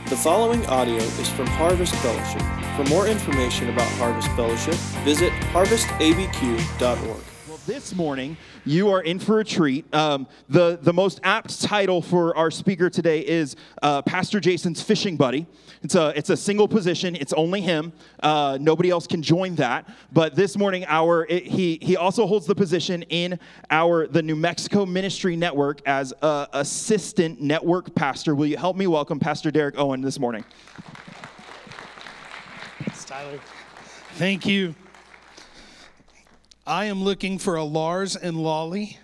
The following audio is from Harvest Fellowship. For more information about Harvest Fellowship, visit harvestabq.org. Well, this morning, you are in for a treat. The most apt title for our speaker today is Pastor Jason's fishing buddy. It's a single position. It's only him. Nobody else can join that. But this morning, he also holds the position in the New Mexico Ministry Network as assistant network pastor. Will you help me welcome Pastor Derek Owen this morning? Thanks, Tyler. Thank you. I am looking for a Lars and Lolly.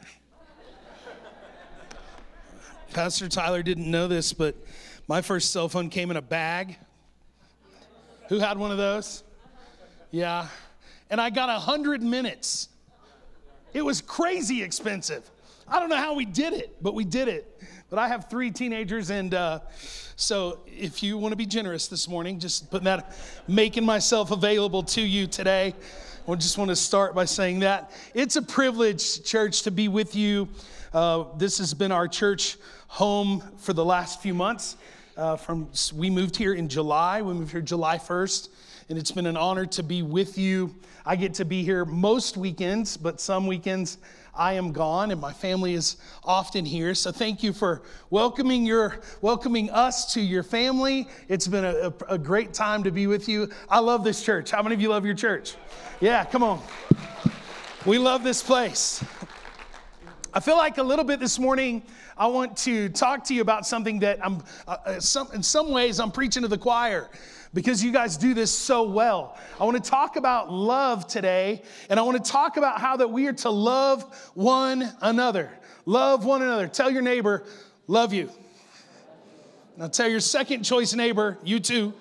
Pastor Tyler didn't know this, but my first cell phone came in a bag. Who had one of those? Yeah. And I got 100 minutes. It was crazy expensive. I don't know how we did it, but we did it. But I have 3 teenagers, and so if you want to be generous this morning, just making myself available to you today. I just want to start by saying that. It's a privilege, church, to be with you. This has been our church home for the last few months. We moved here in July. We moved here July 1st, and it's been an honor to be with you. I get to be here most weekends, but some weekends I am gone, and my family is often here. So thank you for welcoming us to your family. It's been a great time to be with you. I love this church. How many of you love your church? Yeah, come on. We love this place. I feel like a little bit this morning, I want to talk to you about something that in some ways I'm preaching to the choir because you guys do this so well. I want to talk about love today, and I want to talk about how that we are to love one another. Love one another. Tell your neighbor, love you. Now tell your second choice neighbor, you too.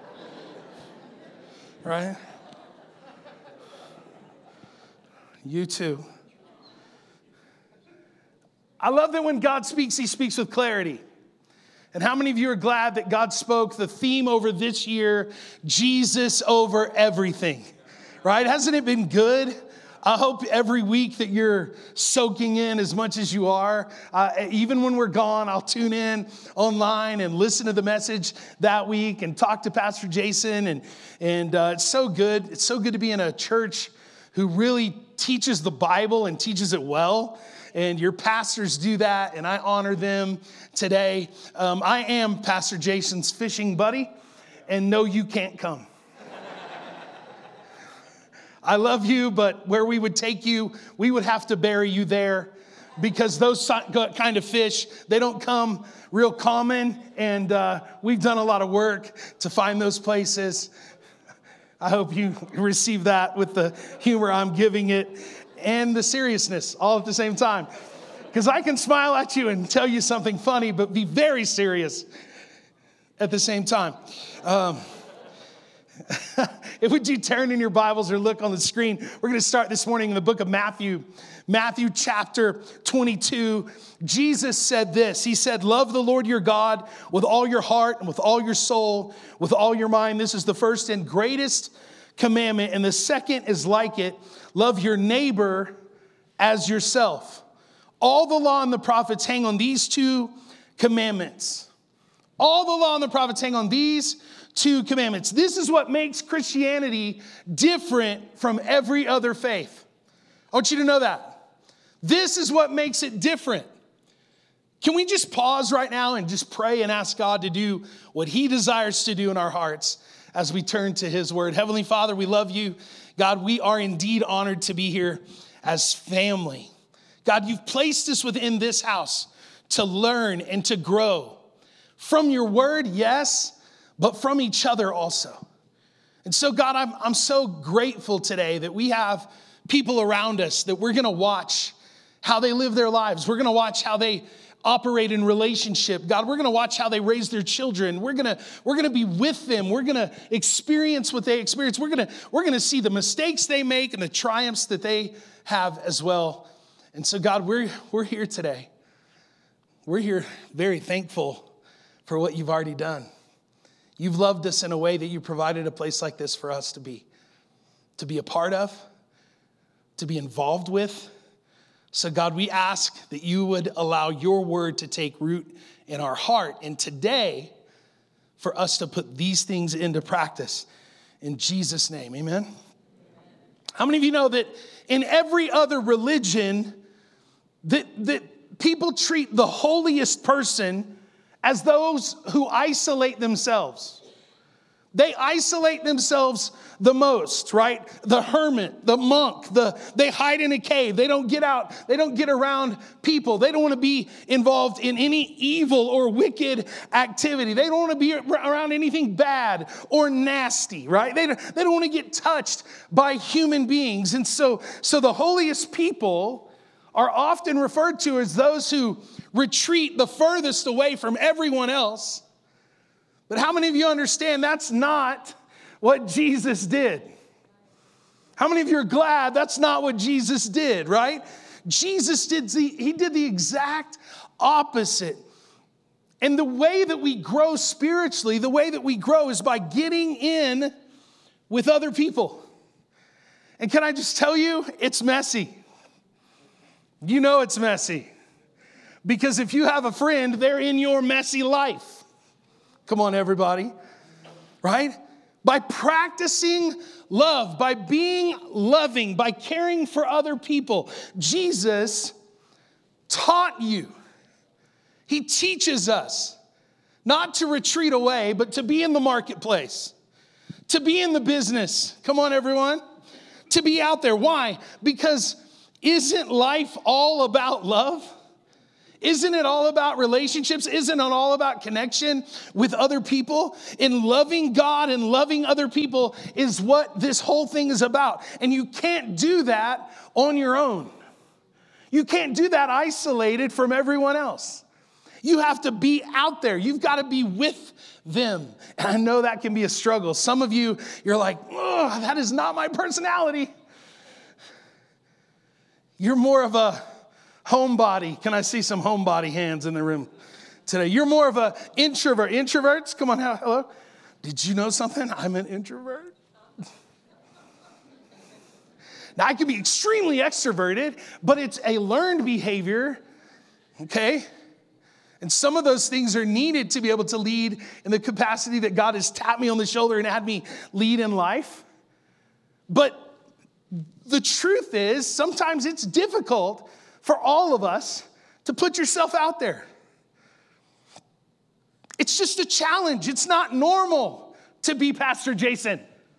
Right? You too. I love that when God speaks, he speaks with clarity. And how many of you are glad that God spoke the theme over this year, Jesus over everything, right? Hasn't it been good? I hope every week that you're soaking in as much as you are. Even when we're gone, I'll tune in online and listen to the message that week and talk to Pastor Jason. And it's so good. It's so good to be in a church who really teaches the Bible and teaches it well. And your pastors do that, and I honor them today. I am Pastor Jason's fishing buddy, and no, you can't come. I love you, but where we would take you, we would have to bury you there because those kind of fish, they don't come real common, and we've done a lot of work to find those places. I hope you receive that with the humor I'm giving it and the seriousness all at the same time. Because I can smile at you and tell you something funny, but be very serious at the same time. Would you turn in your Bibles or look on the screen? We're going to start this morning in the book of Matthew. Matthew chapter 22. Jesus said this. He said, love the Lord your God with all your heart and with all your soul, with all your mind. This is the first and greatest commandment. And the second is like it. Love your neighbor as yourself. All the law and the prophets hang on these 2 commandments. All the law and the prophets hang on these 2 commandments. This is what makes Christianity different from every other faith. I want you to know that. This is what makes it different. Can we just pause right now and just pray and ask God to do what he desires to do in our hearts as we turn to his word? Heavenly Father, we love you. God, we are indeed honored to be here as family. God, you've placed us within this house to learn and to grow from your word, yes, but from each other also. And so, God, I'm so grateful today that we have people around us that we're going to watch how they live their lives. We're going to watch how they operate in relationship. God, we're going to watch how they raise their children. We're going to be with them. We're going to experience what they experience. We're going to see the mistakes they make and the triumphs that they have as well. And so, God, we're here today. We're here very thankful for what you've already done. You've loved us in a way that you provided a place like this for us to be a part of, to be involved with. So God, we ask that you would allow your word to take root in our heart. And today, for us to put these things into practice in Jesus' name. Amen. How many of you know that in every other religion that people treat the holiest person as those who isolate themselves? They isolate themselves the most, right? The hermit, the monk, they hide in a cave. They don't get out. They don't get around people. They don't want to be involved in any evil or wicked activity. They don't want to be around anything bad or nasty, right? They don't want to get touched by human beings. And so the holiest people are often referred to as those who retreat the furthest away from everyone else. But how many of you understand that's not what Jesus did? How many of you are glad that's not what Jesus did, right? Jesus did the exact opposite. And the way that we grow spiritually, the way that we grow is by getting in with other people. And can I just tell you, it's messy. You know it's messy. Because if you have a friend, they're in your messy life. Come on, everybody, right? By practicing love, by being loving, by caring for other people, Jesus taught you. He teaches us not to retreat away, but to be in the marketplace, to be in the business. Come on, everyone, to be out there. Why? Because isn't life all about love? Isn't it all about relationships? Isn't it all about connection with other people? And loving God and loving other people is what this whole thing is about. And you can't do that on your own. You can't do that isolated from everyone else. You have to be out there. You've got to be with them. And I know that can be a struggle. Some of you, you're like, oh, that is not my personality. You're more of a homebody. Can I see some homebody hands in the room today? You're more of an introvert. Introverts, come on, hello. Did you know something? I'm an introvert. Now, I can be extremely extroverted, but it's a learned behavior, okay? And some of those things are needed to be able to lead in the capacity that God has tapped me on the shoulder and had me lead in life. But the truth is, sometimes it's difficult for all of us to put yourself out there. It's just a challenge. It's not normal to be Pastor Jason.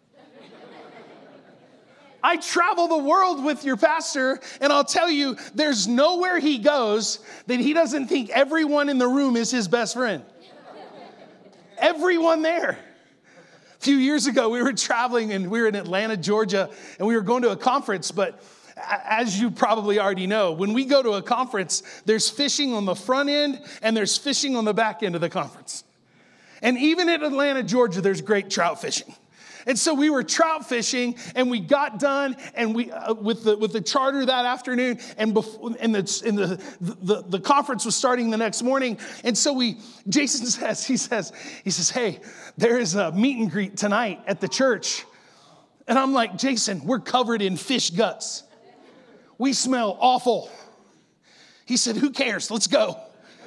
I travel the world with your pastor, and I'll tell you, there's nowhere he goes that he doesn't think everyone in the room is his best friend. Everyone there. A few years ago, we were traveling, and we were in Atlanta, Georgia, and we were going to a conference, but as you probably already know, when we go to a conference, there's fishing on the front end and there's fishing on the back end of the conference. And even in Atlanta, Georgia, there's great trout fishing. And so we were trout fishing, and we got done, and we with the charter that afternoon, and the conference was starting the next morning. And so Jason says, hey, there is a meet and greet tonight at the church. And I'm like, Jason, we're covered in fish guts. We smell awful. He said, who cares? Let's go.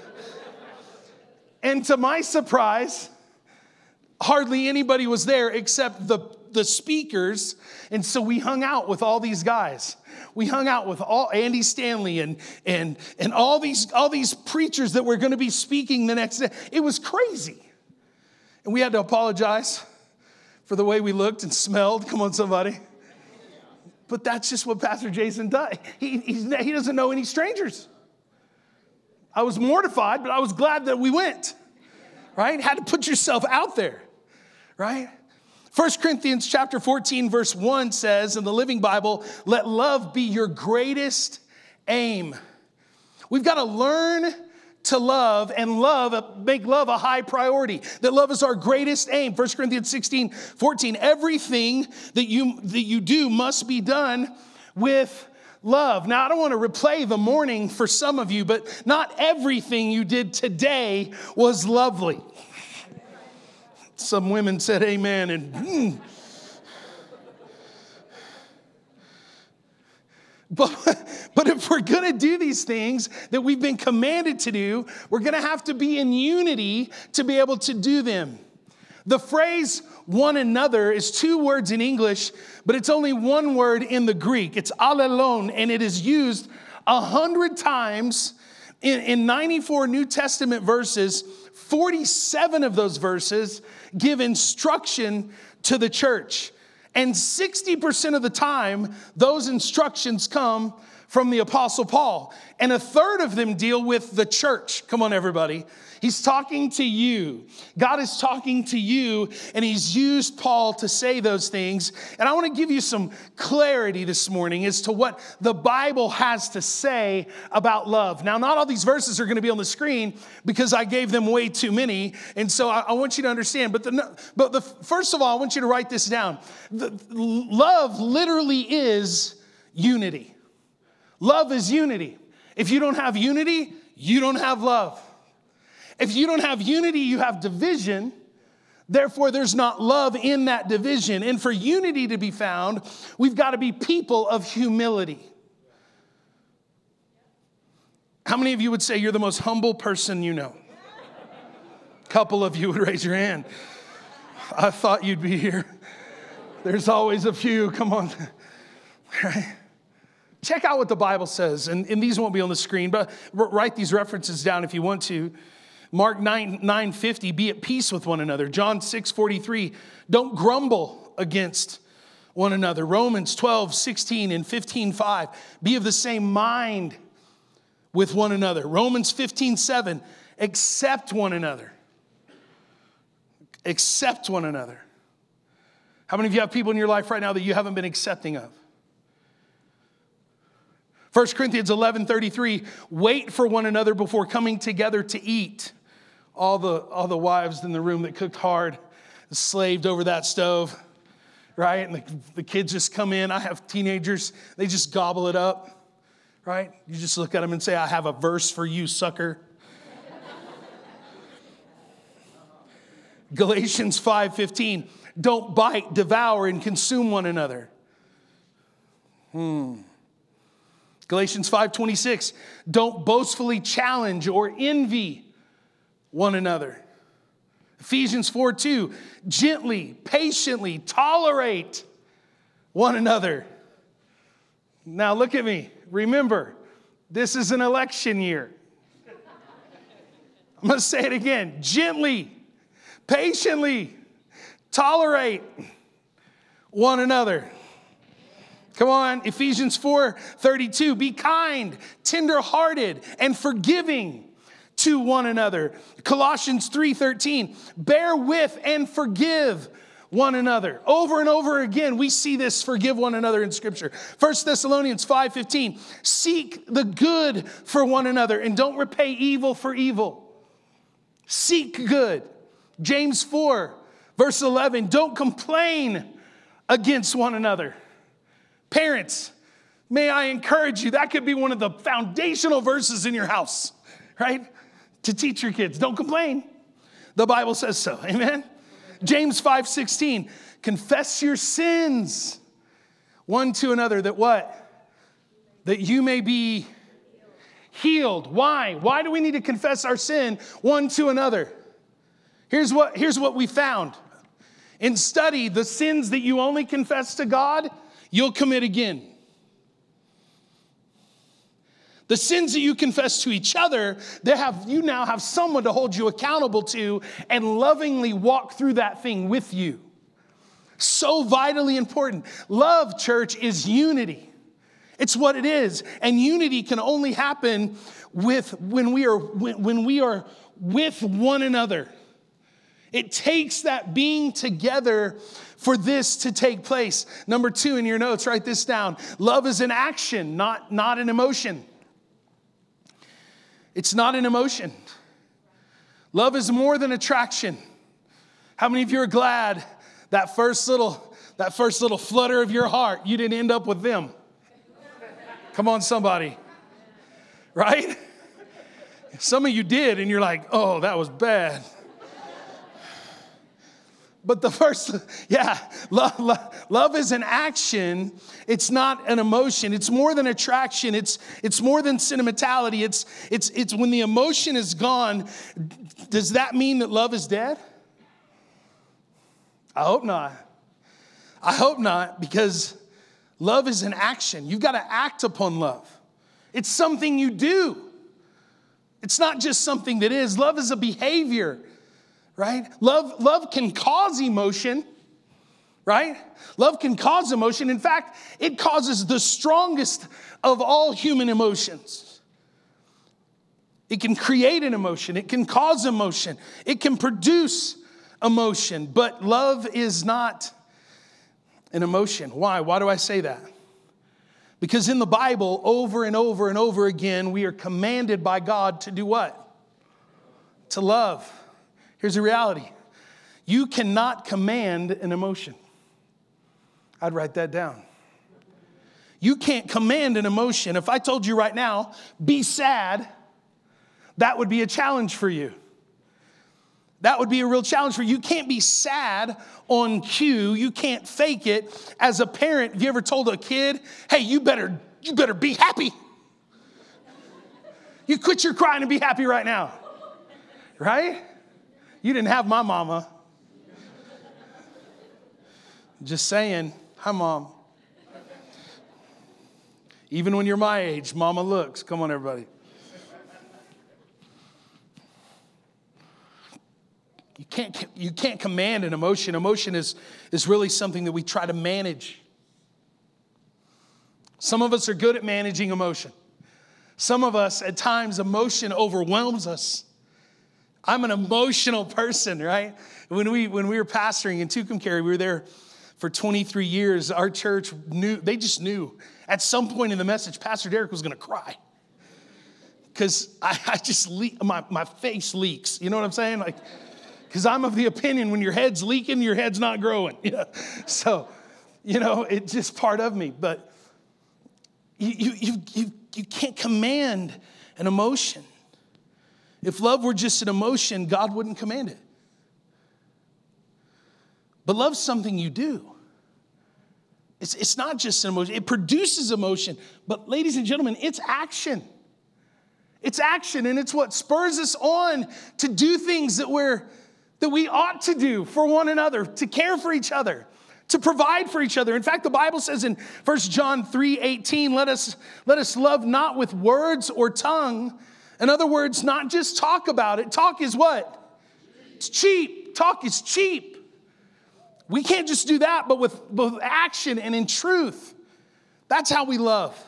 And to my surprise, hardly anybody was there except the speakers. And so we hung out with all these guys. We hung out with all Andy Stanley and all these preachers that were going to be speaking the next day. It was crazy. And we had to apologize for the way we looked and smelled. Come on, somebody. But that's just what Pastor Jason does. He doesn't know any strangers. I was mortified, but I was glad that we went, right? Had to put yourself out there, right? 1 Corinthians chapter 14, verse 1 says in the Living Bible, let love be your greatest aim. We've got to learn to love and make love a high priority. That love is our greatest aim. 1 Corinthians 16, 14. Everything that you do must be done with love. Now, I don't want to replay the morning for some of you, but not everything you did today was lovely. Some women said amen and But if we're going to do these things that we've been commanded to do, we're going to have to be in unity to be able to do them. The phrase one another is 2 words in English, but it's only 1 word in the Greek. It's allelon, and it is used 100 times in 94 New Testament verses. 47 of those verses give instruction to the church. And 60% of the time, those instructions come from the Apostle Paul. And a third of them deal with the church. Come on, everybody. He's talking to you. God is talking to you, and he's used Paul to say those things. And I want to give you some clarity this morning as to what the Bible has to say about love. Now, not all these verses are going to be on the screen because I gave them way too many. And so I want you to understand. But first of all, I want you to write this down. Love literally is unity. Love is unity. If you don't have unity, you don't have love. If you don't have unity, you have division. Therefore, there's not love in that division. And for unity to be found, we've got to be people of humility. How many of you would say you're the most humble person you know? A couple of you would raise your hand. I thought you'd be here. There's always a few. Come on. Right? Check out what the Bible says. And these won't be on the screen, but write these references down if you want to. Mark 9:50, be at peace with one another. John 6:43, don't grumble against one another. Romans 12:16 and 15:5, be of the same mind with one another. Romans 15:7, accept one another. Accept one another. How many of you have people in your life right now that you haven't been accepting of? 1 Corinthians 11:33, wait for one another before coming together to eat. All the wives in the room that cooked hard, slaved over that stove, right? And the kids just come in. I have teenagers. They just gobble it up, right? You just look at them and say, I have a verse for you, sucker. Galatians 5:15, don't bite, devour, and consume one another. Galatians 5:26, don't boastfully challenge or envy one another. Ephesians 4:2, gently, patiently tolerate one another. Now look at me. Remember, this is an election year. I'm going to say it again. Gently, patiently tolerate one another. Come on, Ephesians 4:32, be kind, tender-hearted, and forgiving to one another. Colossians 3:13, bear with and forgive one another. Over and over again, we see this forgive one another in Scripture. 1 Thessalonians 5:15, seek the good for one another and don't repay evil for evil. Seek good. James 4, verse 11, don't complain against one another. Parents, may I encourage you, that could be one of the foundational verses in your house, right? To teach your kids, don't complain. The Bible says so, amen? James 5:16, confess your sins one to another, that what? That you may be healed. Why? Why do we need to confess our sin one to another? Here's what we found. In study, the sins that you only confess to God, you'll commit again. The sins that you confess to each other, you now have someone to hold you accountable to and lovingly walk through that thing with you. So vitally important. Love, church, is unity. It's what it is. And unity can only happen when we are with one another. It takes that being together for this to take place. Number 2 in your notes, write this down. Love is an action, not an emotion. It's not an emotion. Love is more than attraction. How many of you are glad that first little flutter of your heart, you didn't end up with them? Come on, somebody. Right? Some of you did, and you're like, oh, that was bad. But the first, love is an action. It's not an emotion. It's more than attraction. It's more than sentimentality. It's when the emotion is gone. Does that mean that love is dead? I hope not. I hope not, because love is an action. You've got to act upon love. It's something you do. It's not just something that is. Love is a behavior, right? Love can cause emotion, right? Love can cause emotion. In fact, it causes the strongest of all human emotions. It can create an emotion. It can cause emotion. It can produce emotion. But love is not an emotion. Why? Why do I say that? Because in the Bible, over and over and over again, we are commanded by God to do what? To love. Here's the reality. You cannot command an emotion. I'd write that down. You can't command an emotion. If I told you right now, be sad, that would be a challenge for you. That would be a real challenge for you. You can't be sad on cue. You can't fake it. As a parent, have you ever told a kid, hey, you better be happy? You quit your crying and be happy right now. Right? You didn't have my mama. Just saying, hi, Mom. Even when you're my age, Mama looks. Come on, everybody. You can't command an emotion. Emotion is really something that we try to manage. Some of us are good at managing emotion. Some of us, at times, emotion overwhelms us. I'm an emotional person, right? When we were pastoring in Tucumcari, we were there for 23 years. Our church they just knew at some point in the message, Pastor Derek was going to cry. Because I just my face leaks. You know what I'm saying? Like, because I'm of the opinion when your head's leaking, your head's not growing. Yeah. So, it's just part of me. But you can't command an emotion. If love were just an emotion, God wouldn't command it. But love's something you do. It's not just an emotion. It produces emotion. But ladies and gentlemen, it's action. It's action, and it's what spurs us on to do things that we ought to do for one another, to care for each other, to provide for each other. In fact, the Bible says in 1 John 3:18, let us love not with words or tongue. In other words, not just talk about it. Talk is what? It's cheap. Talk is cheap. We can't just do that, but with both action and in truth. That's how we love.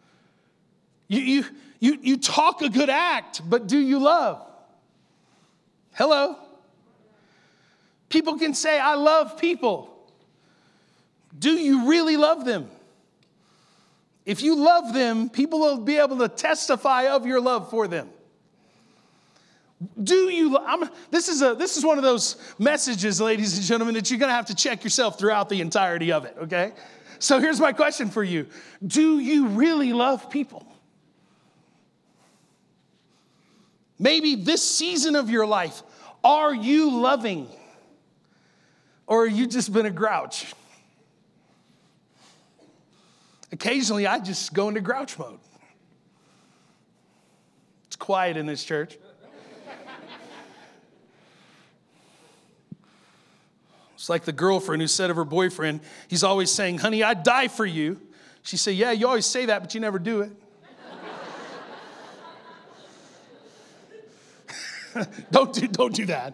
You talk a good act, but do you love? Hello? People can say, I love people. Do you really love them? If you love them, people will be able to testify of your love for them. This is one of those messages, ladies and gentlemen, that you're going to have to check yourself throughout the entirety of it, okay? So here's my question for you. Do you really love people? Maybe this season of your life, are you loving? Or have you just been a grouch? Occasionally, I just go into grouch mode. It's quiet in this church. It's like the girlfriend who said of her boyfriend, he's always saying, honey, I'd die for you. She said, yeah, you always say that, but you never do it. Don't do that.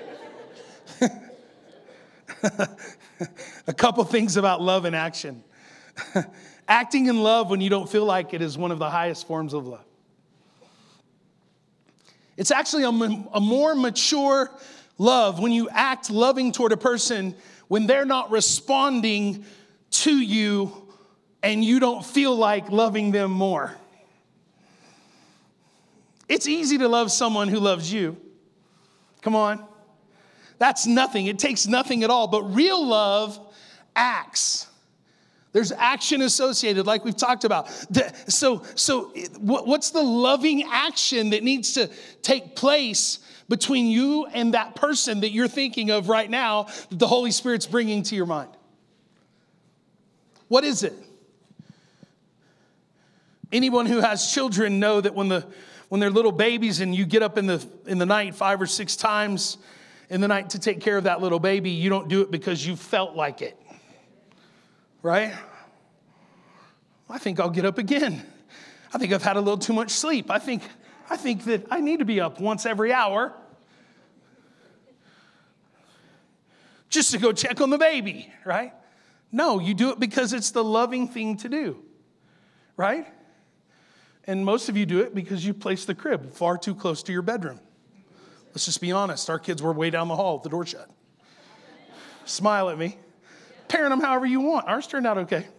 A couple things about love and action. Acting in love when you don't feel like it is one of the highest forms of love. It's actually a more mature love when you act loving toward a person when they're not responding to you and you don't feel like loving them more. It's easy to love someone who loves you. Come on. That's nothing. It takes nothing at all. But real love acts. There's action associated, like we've talked about. So what's the loving action that needs to take place between you and that person that you're thinking of right now that the Holy Spirit's bringing to your mind? What is it? Anyone who has children know that when they're little babies and you get up in the night 5 or 6 times in the night to take care of that little baby, you don't do it because you felt like it, right? I think I'll get up again. I think I've had a little too much sleep. I think that I need to be up once every hour just to go check on the baby, right? No, you do it because it's the loving thing to do, right? And most of you do it because you place the crib far too close to your bedroom. Let's just be honest. Our kids were way down the hall with the door shut. Smile at me. Parent them however you want. Ours turned out okay.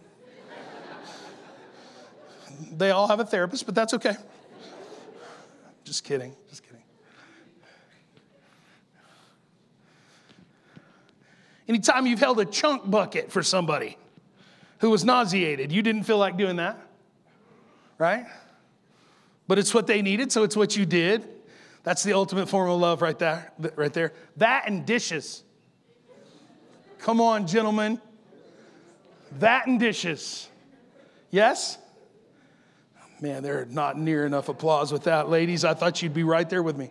They all have a therapist, but that's okay. Just kidding. Just kidding. Anytime you've held a chunk bucket for somebody who was nauseated, you didn't feel like doing that, right? But it's what they needed, so it's what you did. That's the ultimate form of love right there. That and dishes. Come on, gentlemen. That and dishes. Yes? Man, there are not near enough applause with that, ladies. I thought you'd be right there with me.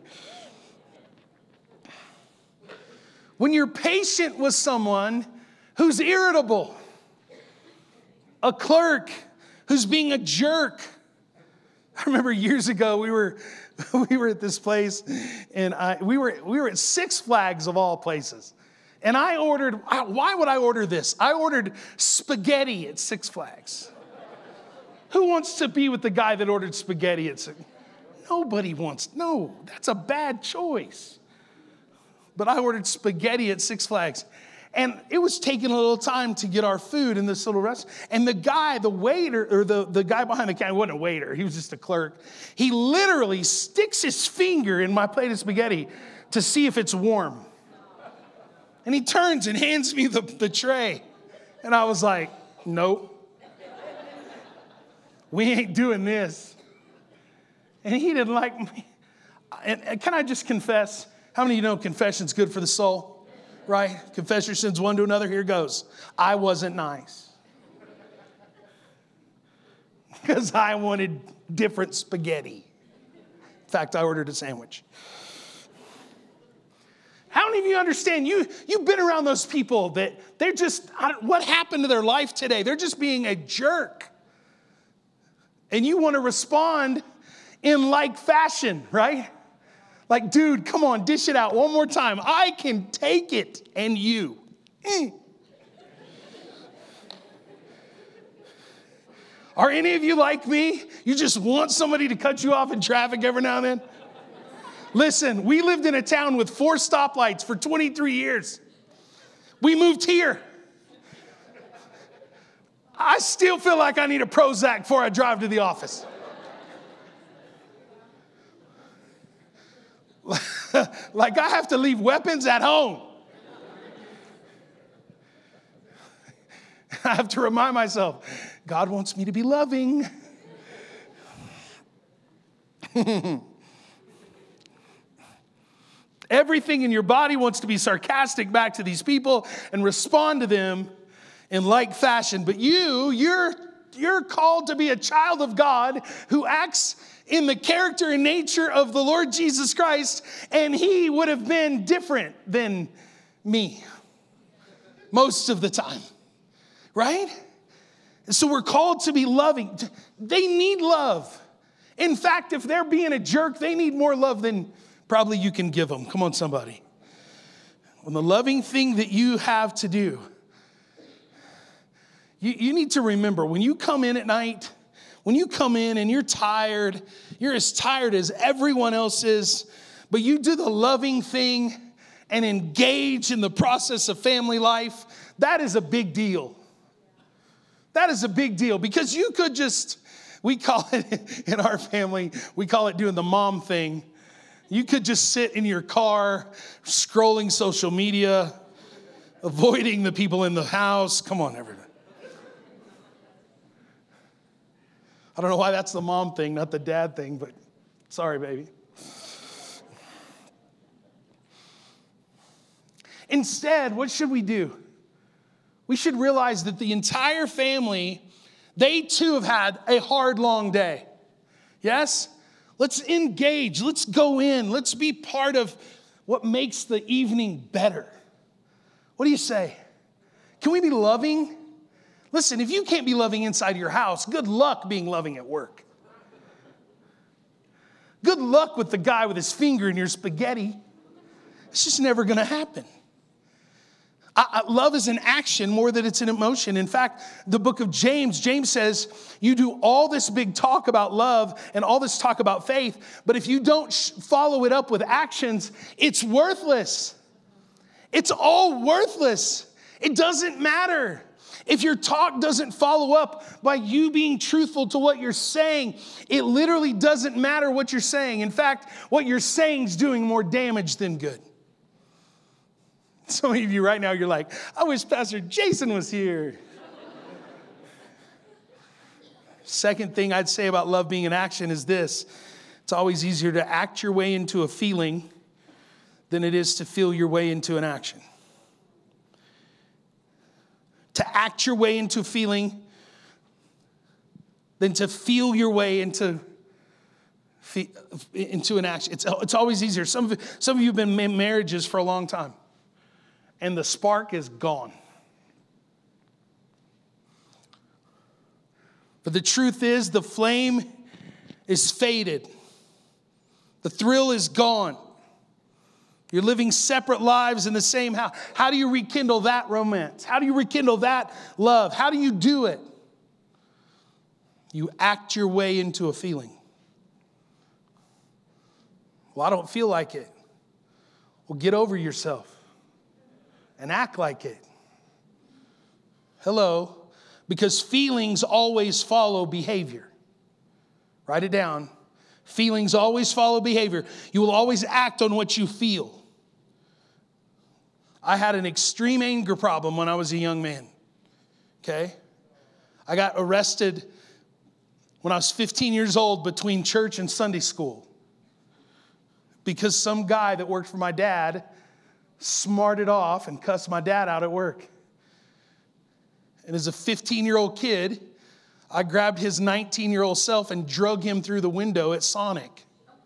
When you're patient with someone who's irritable, a clerk who's being a jerk. I remember years ago we were at this place, and we were at Six Flags of all places. And I ordered, why would I order this? I ordered spaghetti at Six Flags. Who wants to be with the guy that ordered spaghetti at Six Flags? Nobody wants. No, that's a bad choice. But I ordered spaghetti at Six Flags. And it was taking a little time to get our food in this little restaurant. And the guy, the waiter, or the guy behind the counter, he wasn't a waiter, he was just a clerk. He literally sticks his finger in my plate of spaghetti to see if it's warm. And he turns and hands me the tray. And I was like, nope. We ain't doing this. And he didn't like me. And can I just confess? How many of you know confession's good for the soul? Right? Confess your sins one to another. Here goes. I wasn't nice. Because I wanted different spaghetti. In fact, I ordered a sandwich. How many of you understand? You've been around those people that they're just, what happened to their life today? They're just being a jerk. And you want to respond in like fashion, right? Like, dude, come on, dish it out one more time. I can take it, and you. Are any of you like me? You just want somebody to cut you off in traffic every now and then? Listen, we lived in a town with 4 stoplights for 23 years. We moved here. I still feel like I need a Prozac before I drive to the office. Like I have to leave weapons at home. I have to remind myself, God wants me to be loving. Everything in your body wants to be sarcastic back to these people and respond to them in like fashion. But you're called to be a child of God who acts in the character and nature of the Lord Jesus Christ, and he would have been different than me most of the time, right? And so we're called to be loving. They need love. In fact, if they're being a jerk, they need more love than probably you can give them. Come on, somebody. When the loving thing that you have to do, you need to remember, when you come in at night, when you come in and you're tired, you're as tired as everyone else is, but you do the loving thing and engage in the process of family life, that is a big deal. That is a big deal because you could just, we call it, in our family, we call it doing the mom thing. You could just sit in your car, scrolling social media, avoiding the people in the house. Come on, everybody. I don't know why that's the mom thing, not the dad thing, but sorry, baby. Instead, what should we do? We should realize that the entire family, they too have had a hard, long day. Yes? Let's engage. Let's go in. Let's be part of what makes the evening better? What do you say? Can we be loving? Listen, if you can't be loving inside of your house, good luck being loving at work. Good luck with the guy with his finger in your spaghetti. It's just never going to happen. Love is an action more than it's an emotion. In fact, the book of James says, you do all this big talk about love and all this talk about faith, but if you don't follow it up with actions, it's worthless. It's all worthless. It doesn't matter. If your talk doesn't follow up by you being truthful to what you're saying, it literally doesn't matter what you're saying. In fact, what you're saying is doing more damage than good. Some of you right now, you're like, I wish Pastor Jason was here. Second thing I'd say about love being in action is this. It's always easier to act your way into a feeling than it is to feel your way into an action. To act your way into a feeling than to feel your way into an action. It's always easier. Some of you have been in marriages for a long time, and the spark is gone. But the truth is, the flame is faded. The thrill is gone. You're living separate lives in the same house. How do you rekindle that romance? How do you rekindle that love? How do you do it? You act your way into a feeling. Well, I don't feel like it. Well, get over yourself and act like it. Hello. Because feelings always follow behavior. Write it down. Feelings always follow behavior. You will always act on what you feel. I had an extreme anger problem when I was a young man. Okay? I got arrested when I was 15 years old between church and Sunday school because some guy that worked for my dad smarted off and cussed my dad out at work. And as a 15-year-old kid, I grabbed his 19-year-old self and drug him through the window at Sonic.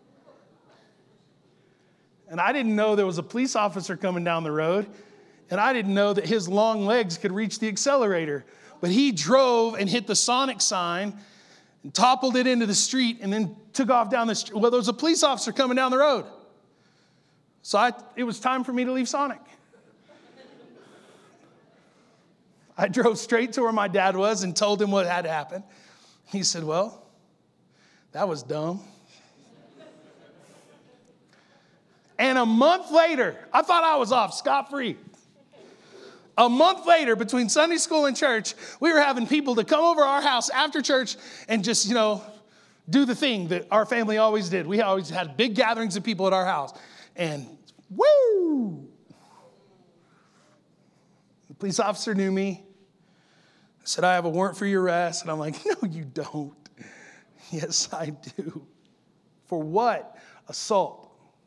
And I didn't know there was a police officer coming down the road. And I didn't know that his long legs could reach the accelerator. But he drove and hit the Sonic sign and toppled it into the street and then took off down the street. Well, there was a police officer coming down the road. So it was time for me to leave Sonic. I drove straight to where my dad was and told him what had happened. He said, well, that was dumb. And a month later, I thought I was off scot-free. A month later, between Sunday school and church, we were having people to come over our house after church and just, do the thing that our family always did. We always had big gatherings of people at our house. And woo! The police officer knew me. I said, I have a warrant for your arrest. And I'm like, no, you don't. Yes, I do. For what? Assault.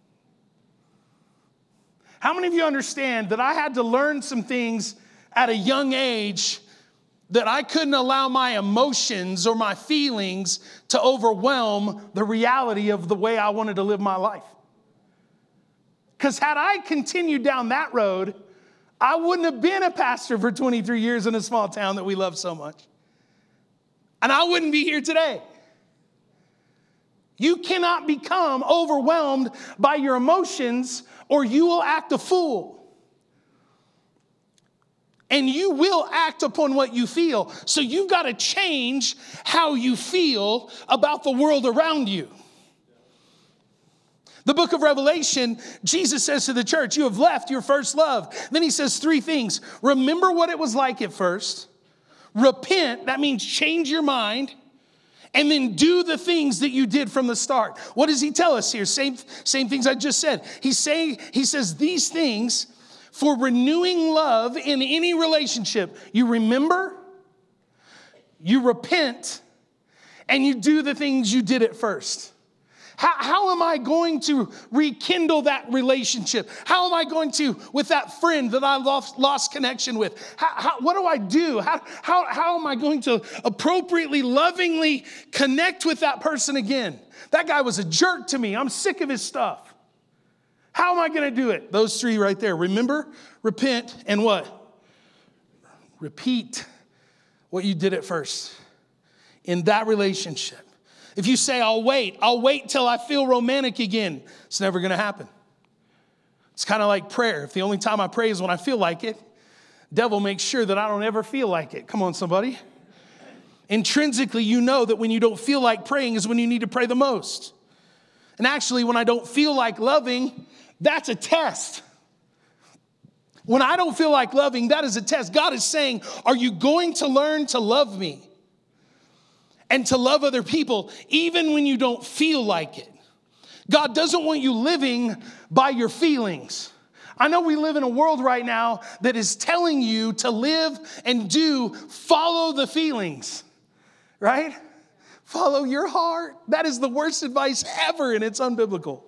How many of you understand that I had to learn some things at a young age that I couldn't allow my emotions or my feelings to overwhelm the reality of the way I wanted to live my life? Because had I continued down that road, I wouldn't have been a pastor for 23 years in a small town that we love so much. And I wouldn't be here today. You cannot become overwhelmed by your emotions or you will act a fool. And you will act upon what you feel. So you've got to change how you feel about the world around you. The book of Revelation, Jesus says to the church, you have left your first love. Then he says three things. Remember what it was like at first. Repent, that means change your mind. And then do the things that you did from the start. What does he tell us here? Same things I just said. He says these things for renewing love in any relationship. You remember, you repent, and you do the things you did at first. How am I going to rekindle that relationship? How am I going to, with that friend that I lost connection with? What do I do? How am I going to appropriately, lovingly connect with that person again? That guy was a jerk to me. I'm sick of his stuff. How am I going to do it? Those three right there. Remember, repent, and what? Repeat what you did at first in that relationship. If you say, I'll wait till I feel romantic again, it's never going to happen. It's kind of like prayer. If the only time I pray is when I feel like it, devil makes sure that I don't ever feel like it. Come on, somebody. Intrinsically, you know that when you don't feel like praying is when you need to pray the most. And actually, when I don't feel like loving, that's a test. When I don't feel like loving, that is a test. God is saying, are you going to learn to love me and to love other people even when you don't feel like it? God doesn't want you living by your feelings. I know we live in a world right now that is telling you to live and follow the feelings, right? Follow your heart. That is the worst advice ever, and it's unbiblical.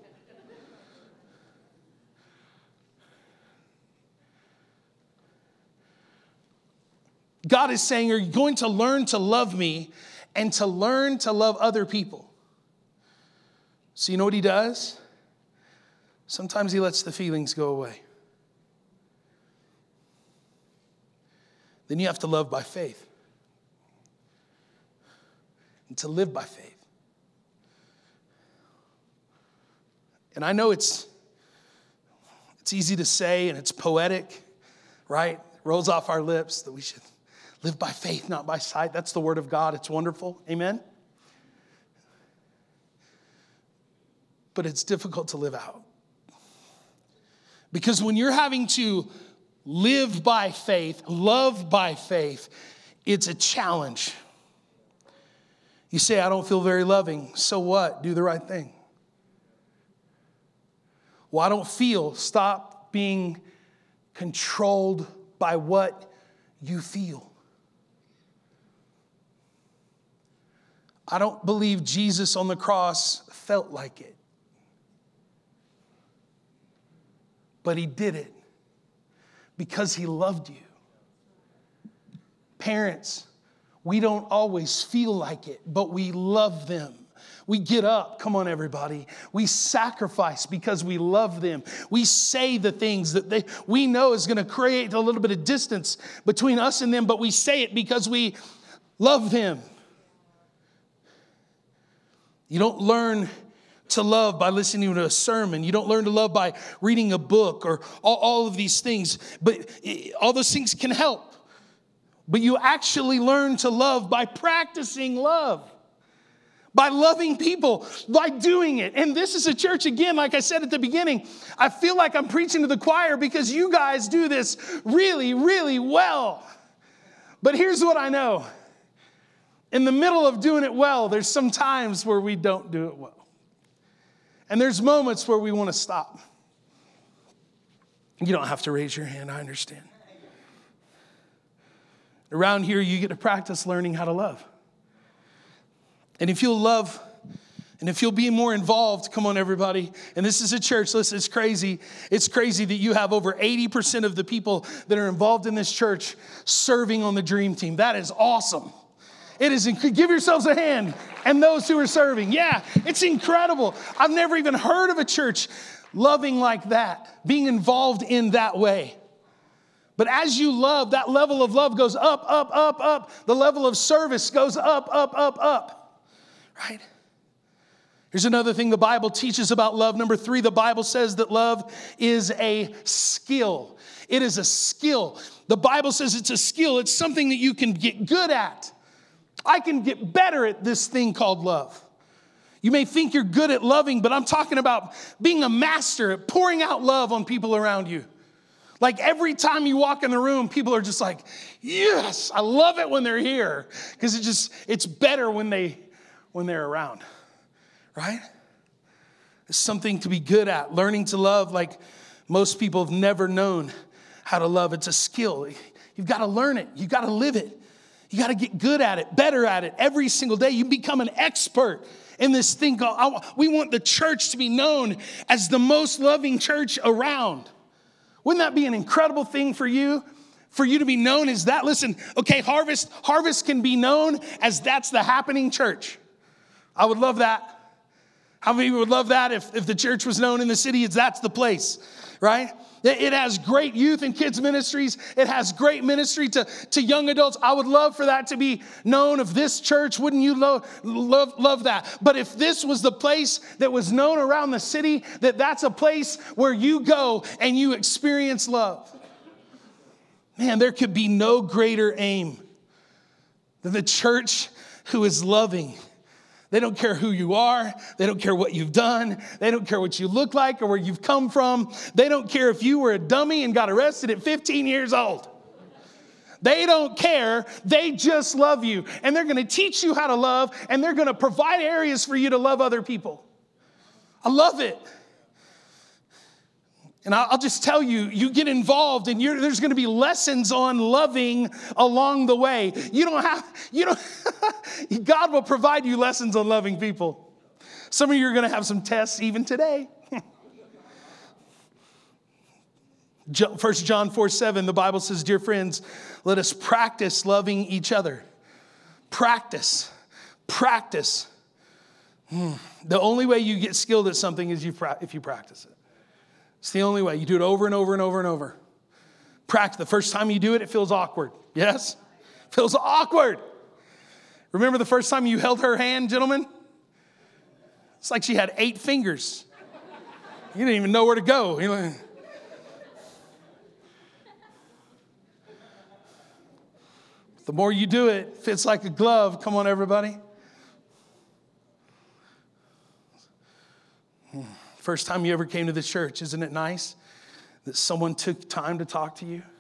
God is saying, are you going to learn to love me and to learn to love other people? So you know what he does? Sometimes he lets the feelings go away. Then you have to love by faith. And to live by faith. And I know it's easy to say and it's poetic, right? Rolls off our lips that we should live by faith, not by sight. That's the word of God. It's wonderful. Amen? But it's difficult to live out. Because when you're having to live by faith, love by faith, it's a challenge. You say, I don't feel very loving. So what? Do the right thing. Well, I don't feel. Stop being controlled by what you feel. I don't believe Jesus on the cross felt like it. But he did it because he loved you. Parents, we don't always feel like it, but we love them. We get up, come on everybody. We sacrifice because we love them. We say the things that we know is going to create a little bit of distance between us and them, but we say it because we love them. You don't learn to love by listening to a sermon. You don't learn to love by reading a book or all of these things. But all those things can help. But you actually learn to love by practicing love. By loving people, by doing it. And this is a church, again, like I said at the beginning, I feel like I'm preaching to the choir because you guys do this really, really well. But here's what I know. In the middle of doing it well, there's some times where we don't do it well. And there's moments where we want to stop. You don't have to raise your hand, I understand. Around here, you get to practice learning how to love. And if you'll love, and if you'll be more involved, come on everybody, and this is a church, listen, it's crazy. It's crazy that you have over 80% of the people that are involved in this church serving on the dream team. That is awesome. It is, give yourselves a hand, and those who are serving. Yeah, it's incredible. I've never even heard of a church loving like that, being involved in that way. But as you love, that level of love goes up, up, up, up. The level of service goes up, up, up, up. Right? Here's another thing the Bible teaches about love. Number 3, the Bible says that love is a skill. It is a skill. The Bible says it's a skill. It's something that you can get good at. I can get better at this thing called love. You may think you're good at loving, but I'm talking about being a master at pouring out love on people around you. Like every time you walk in the room, people are just like, yes, I love it when they're here. Because it's better when they're around, right? It's something to be good at. Learning to love like most people have never known how to love. It's a skill. You've got to learn it. You've got to live it. You got to get good at it, better at it every single day. You become an expert in this thing called, we want the church to be known as the most loving church around. Wouldn't that be an incredible thing for you? For you to be known as that? Listen, okay, Harvest can be known as that's the happening church. I would love that. How many would love that if the church was known in the city as that's the place, right? It has great youth and kids ministries. It has great ministry to young adults. I would love for that to be known of this church. Wouldn't you love that? But if this was the place that was known around the city, that's a place where you go and you experience love. Man, there could be no greater aim than the church who is loving. They don't care who you are. They don't care what you've done. They don't care what you look like or where you've come from. They don't care if you were a dummy and got arrested at 15 years old. They don't care. They just love you. And they're going to teach you how to love, and they're going to provide areas for you to love other people. I love it. And I'll just tell you, you get involved and there's going to be lessons on loving along the way. God will provide you lessons on loving people. Some of you are going to have some tests even today. 1 John 4:7, the Bible says, dear friends, let us practice loving each other. Practice. The only way you get skilled at something is if you practice it. It's the only way. You do it over and over and over and over. Practice. The first time you do it, it feels awkward. Yes? It feels awkward. Remember the first time you held her hand, gentlemen? It's like she had 8 fingers. You didn't even know where to go. The more you do it, it fits like a glove. Come on, everybody. First time you ever came to this church, isn't it nice that someone took time to talk to you,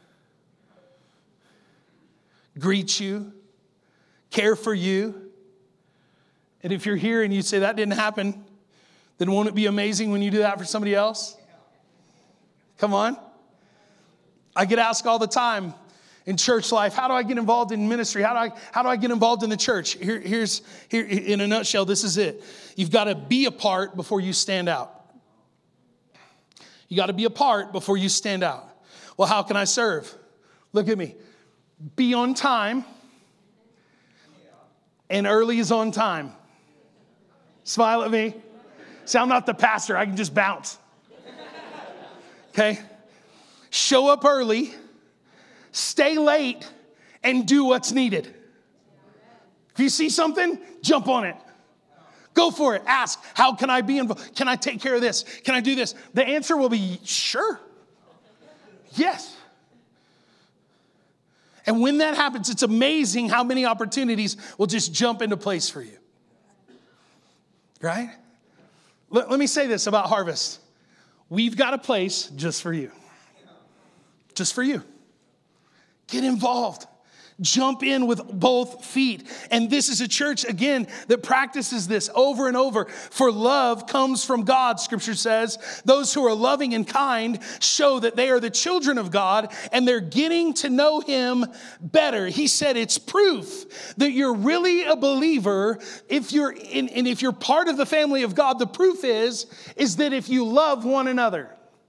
greet you, care for you? And if you're here and you say that didn't happen, then won't it be amazing when you do that for somebody else? Come on. I get asked all the time in church life, how do I get involved in ministry? How do I get involved in the church? Here in a nutshell, this is it. You've got to be a part before you stand out. You got to be a part before you stand out. Well, how can I serve? Look at me. Be on time. And early is on time. Smile at me. See, I'm not the pastor. I can just bounce. Okay? Show up early. Stay late. And do what's needed. If you see something, jump on it. Go for it. Ask, how can I be involved? Can I take care of this? Can I do this? The answer will be, sure. Yes. And when that happens, it's amazing how many opportunities will just jump into place for you. Right? Let me say this about Harvest. We've got a place just for you. Just for you. Get involved. Jump in with both feet. And this is a church, again, that practices this over and over. For love comes from God, Scripture says. Those who are loving and kind show that they are the children of God, and they're getting to know Him better. He said it's proof that you're really a believer. If you're part of the family of God, the proof is that if you love one another.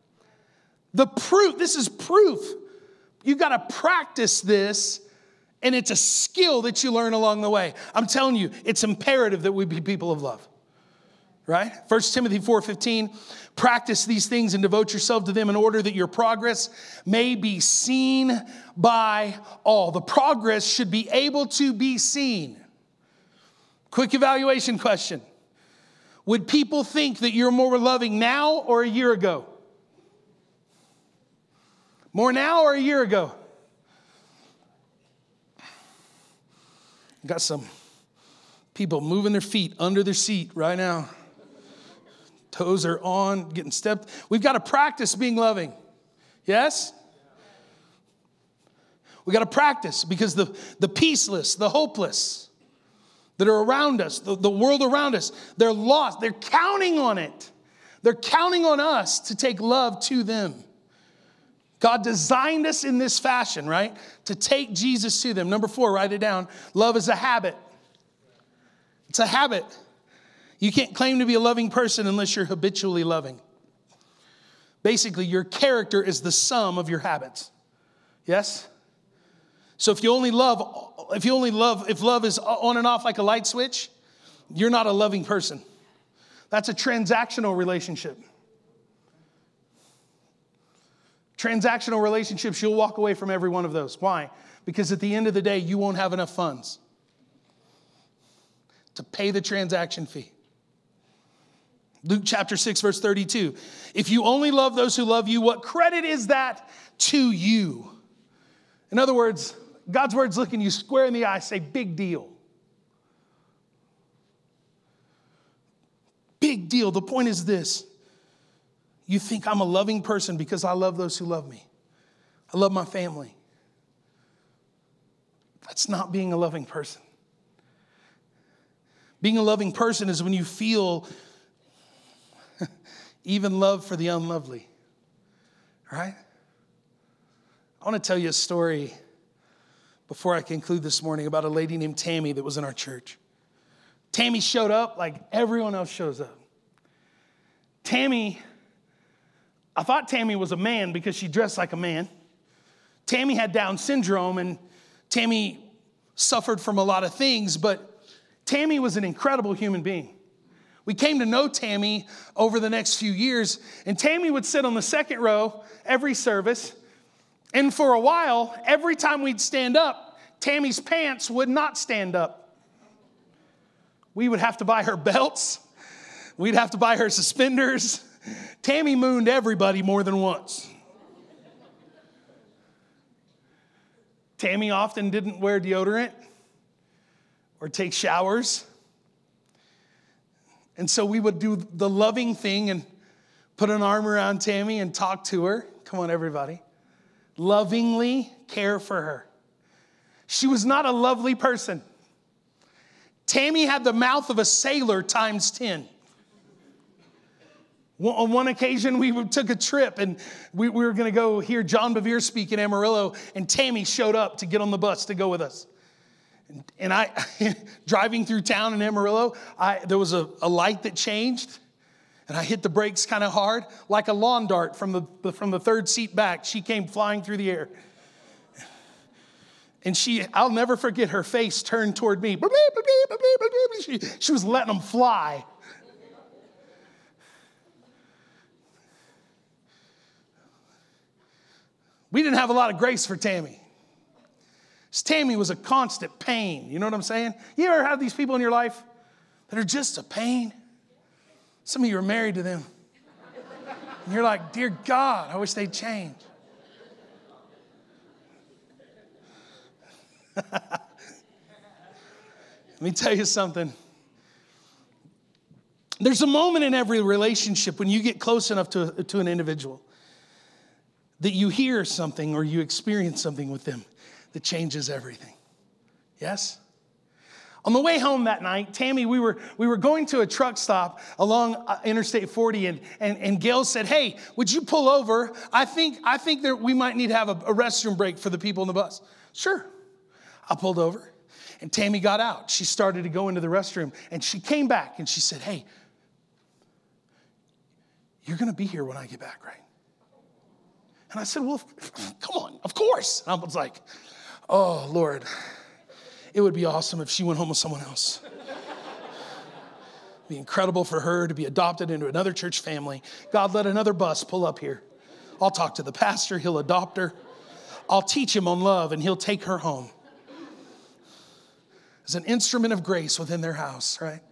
This is proof. You've got to practice this. And it's a skill that you learn along the way. I'm telling you, it's imperative that we be people of love. Right? 1 Timothy 4:15, practice these things and devote yourself to them in order that your progress may be seen by all. The progress should be able to be seen. Quick evaluation question. Would people think that you're more loving now or a year ago? More now or a year ago? Got some people moving their feet under their seat right now. Toes are on, getting stepped. We've got to practice being loving. Yes? We've got to practice because the peaceless, the hopeless that are around us, the world around us, they're lost. They're counting on it. They're counting on us to take love to them. God designed us in this fashion, right? To take Jesus to them. Number 4, write it down. Love is a habit. It's a habit. You can't claim to be a loving person unless you're habitually loving. Basically, your character is the sum of your habits. Yes? So if love is on and off like a light switch, you're not a loving person. That's a transactional relationship. Transactional relationships, you'll walk away from every one of those. Why? Because at the end of the day, you won't have enough funds to pay the transaction fee. Luke chapter 6, verse 32. If you only love those who love you, what credit is that to you? In other words, God's word's looking you square in the eye, say, big deal. Big deal. The point is this. You think I'm a loving person because I love those who love me. I love my family. That's not being a loving person. Being a loving person is when you feel even love for the unlovely. Right? I want to tell you a story before I conclude this morning about a lady named Tammy that was in our church. Tammy showed up like everyone else shows up. I thought Tammy was a man because she dressed like a man. Tammy had Down syndrome, and Tammy suffered from a lot of things, but Tammy was an incredible human being. We came to know Tammy over the next few years, and Tammy would sit on the second row every service, and for a while, every time we'd stand up, Tammy's pants would not stand up. We would have to buy her belts. We'd have to buy her suspenders. Tammy mooned everybody more than once. Tammy often didn't wear deodorant or take showers. And so we would do the loving thing and put an arm around Tammy and talk to her. Come on, everybody. Lovingly care for her. She was not a lovely person. Tammy had the mouth of a sailor times 10. On one occasion, we took a trip, and we were going to go hear John Bevere speak in Amarillo, and Tammy showed up to get on the bus to go with us. And I, driving through town in Amarillo, there was a light that changed, and I hit the brakes kind of hard, like a lawn dart from the third seat back. She came flying through the air. And I'll never forget her face turned toward me. She was letting them fly. We didn't have a lot of grace for Tammy. Tammy was a constant pain. You know what I'm saying? You ever have these people in your life that are just a pain? Some of you are married to them. And you're like, dear God, I wish they'd change. Let me tell you something. There's a moment in every relationship when you get close enough to an individual that you hear something or you experience something with them that changes everything. Yes? On the way home that night, Tammy, we were going to a truck stop along Interstate 40, and Gail said, hey, would you pull over? I think that we might need to have a restroom break for the people in the bus. Sure. I pulled over, and Tammy got out. She started to go into the restroom, and she came back, and she said, hey, you're going to be here when I get back, right? And I said, well, come on, of course. And I was like, oh, Lord, it would be awesome if she went home with someone else. It'd be incredible for her to be adopted into another church family. God, let another bus pull up here. I'll talk to the pastor. He'll adopt her. I'll teach him on love, and he'll take her home as an instrument of grace within their house, right?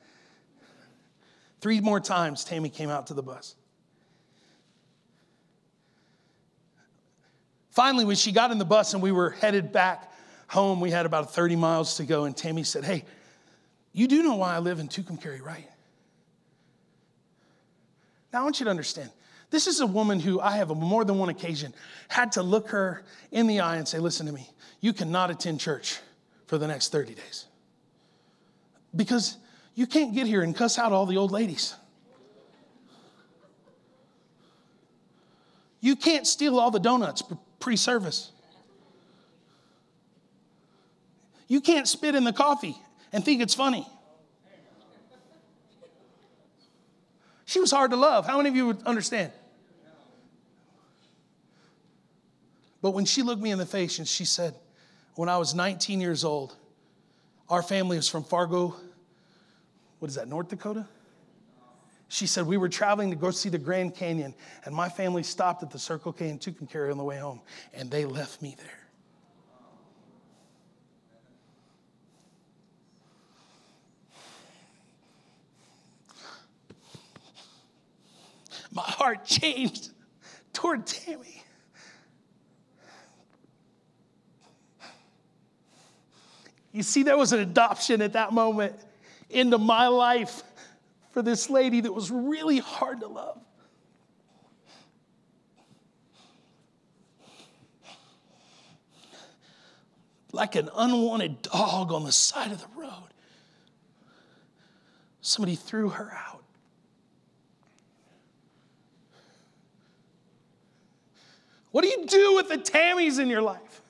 3 more times, Tammy came out to the bus. Finally, when she got in the bus and we were headed back home, we had about 30 miles to go, and Tammy said, hey, you do know why I live in Tucumcari, right? Now, I want you to understand, this is a woman who I have on more than one occasion had to look her in the eye and say, listen to me, you cannot attend church for the next 30 days. Because you can't get here and cuss out all the old ladies. You can't steal all the donuts pre-service. You can't spit in the coffee and think it's funny. She was hard to love. How many of you would understand? But when she looked me in the face and she said, when I was 19 years old, our family was from Fargo, what is that, North Dakota? She said, we were traveling to go see the Grand Canyon, and my family stopped at the Circle K and Tucumcari on the way home, and they left me there. My heart changed toward Tammy. You see, there was an adoption at that moment into my life for this lady that was really hard to love. Like an unwanted dog on the side of the road. Somebody threw her out. What do you do with the Tammys in your life?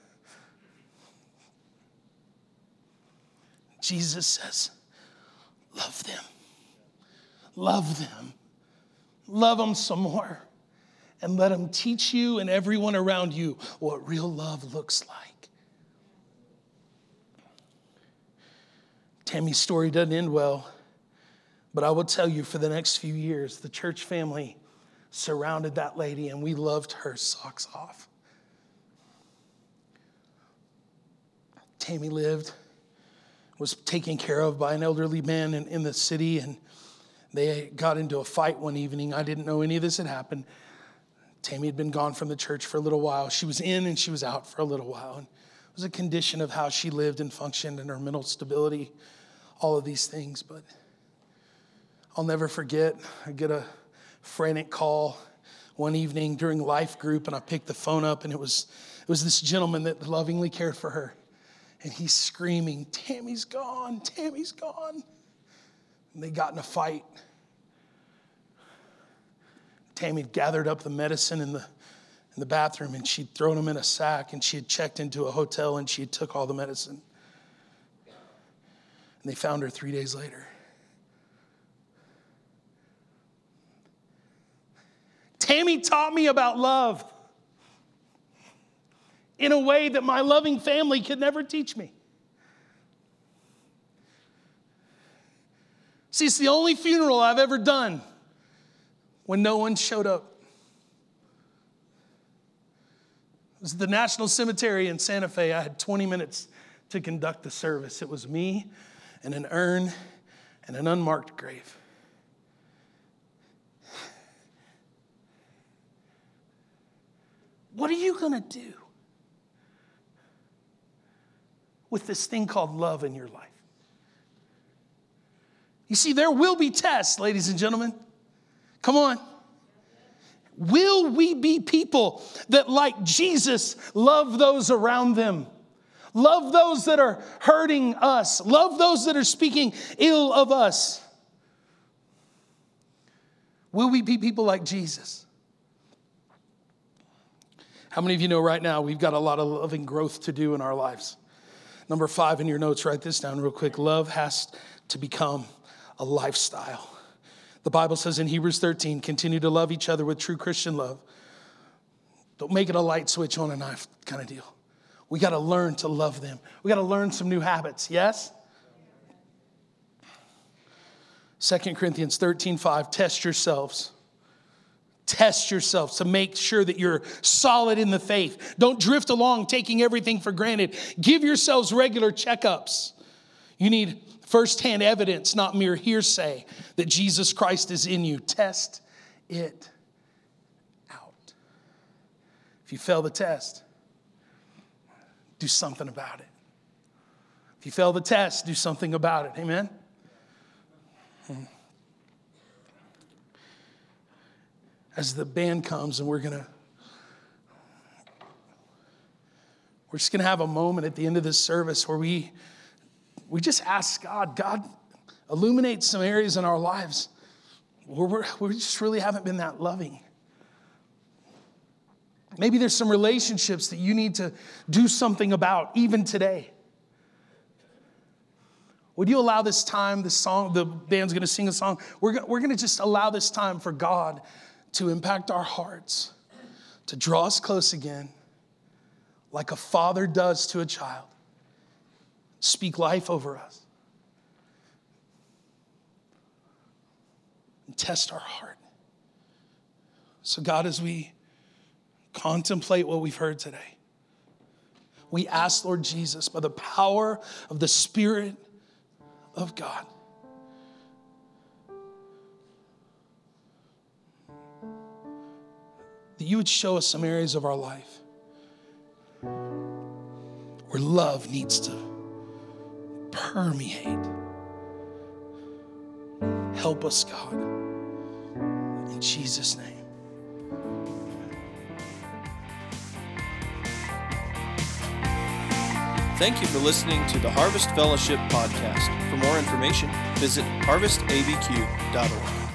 Jesus says, love them. Love them. Love them some more. And let them teach you and everyone around you what real love looks like. Tammy's story doesn't end well, but I will tell you, for the next few years, the church family surrounded that lady, and we loved her socks off. Tammy was taken care of by an elderly man in the city, and they got into a fight one evening. I didn't know any of this had happened. Tammy had been gone from the church for a little while. She was in and she was out for a little while. And it was a condition of how she lived and functioned and her mental stability, all of these things. But I'll never forget, I get a frantic call one evening during life group, and I picked the phone up, and it was this gentleman that lovingly cared for her. And he's screaming, Tammy's gone, Tammy's gone. And they got in a fight. Tammy had gathered up the medicine in the bathroom, and she'd thrown them in a sack, and she had checked into a hotel, and she had took all the medicine. And they found her 3 days later. Tammy taught me about love in a way that my loving family could never teach me. See, it's the only funeral I've ever done when no one showed up. It was the National Cemetery in Santa Fe. I had 20 minutes to conduct the service. It was me and an urn and an unmarked grave. What are you going to do with this thing called love in your life? You see, there will be tests, ladies and gentlemen. Come on. Will we be people that, like Jesus, love those around them? Love those that are hurting us. Love those that are speaking ill of us. Will we be people like Jesus? How many of you know right now we've got a lot of loving growth to do in our lives? Number 5 in your notes, write this down real quick. Love has to become a lifestyle. The Bible says in Hebrews 13, continue to love each other with true Christian love. Don't make it a light switch on and off kind of deal. We got to learn to love them. We got to learn some new habits, yes? 2 Corinthians 13:5, test yourselves. Test yourselves to make sure that you're solid in the faith. Don't drift along taking everything for granted. Give yourselves regular checkups. You need firsthand evidence, not mere hearsay, that Jesus Christ is in you. Test it out. If you fail the test, do something about it. If you fail the test, do something about it. Amen? As the band comes, and we're just going to have a moment at the end of this service where we just ask God, illuminate some areas in our lives where we just really haven't been that loving. Maybe there's some relationships that you need to do something about even today. Would you allow this time, this song, the band's going to sing a song. We're going to just allow this time for God to impact our hearts, to draw us close again, like a father does to a child. Speak life over us. and test our heart. So God, as we contemplate what we've heard today, we ask, Lord Jesus, by the power of the Spirit of God, that you would show us some areas of our life where love needs to permeate. Help us, God. In Jesus' name. Thank you for listening to the Harvest Fellowship podcast. For more information, visit harvestabq.org.